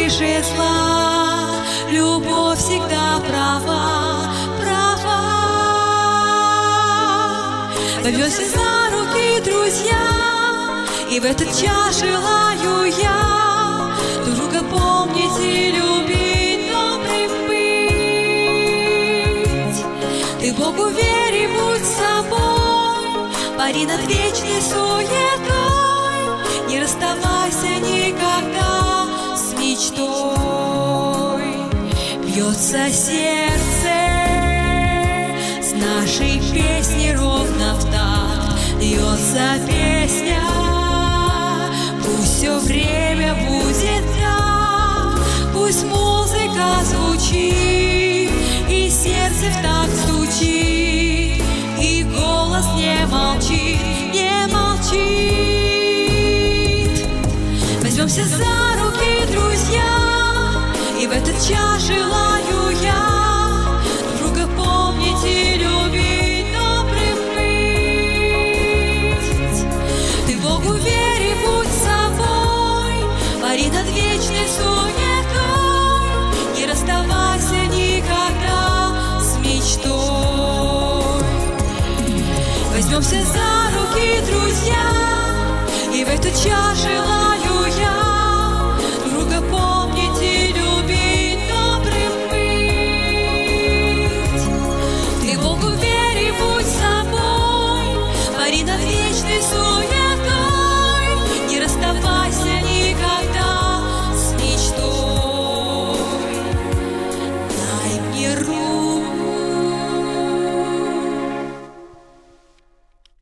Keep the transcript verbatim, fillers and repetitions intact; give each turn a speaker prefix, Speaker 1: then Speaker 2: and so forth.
Speaker 1: выше зла. Любовь всегда права, права. Возьмемся за руки, друзья, и в этот час желаю я друг друга помнить и любить, добрым быть. Ты Богу верь и будь собой, пари над вечной суетой, не расставайся никогда с мечтой. Бьется сердце с нашей песней ровно в такт, льется песня, пусть все время будет так, пусть музыка звучит, и сердце в такт стучит, и голос не молчит, не молчит. Возьмемся за руки, друзья, и в этот час желаю я друг друга помнить и любить, добрым быть. Ты Богу верь и будь собой, пари над вечной суетой, не расставайся никогда с мечтой. Возьмемся за руки, друзья, и в этот час желаю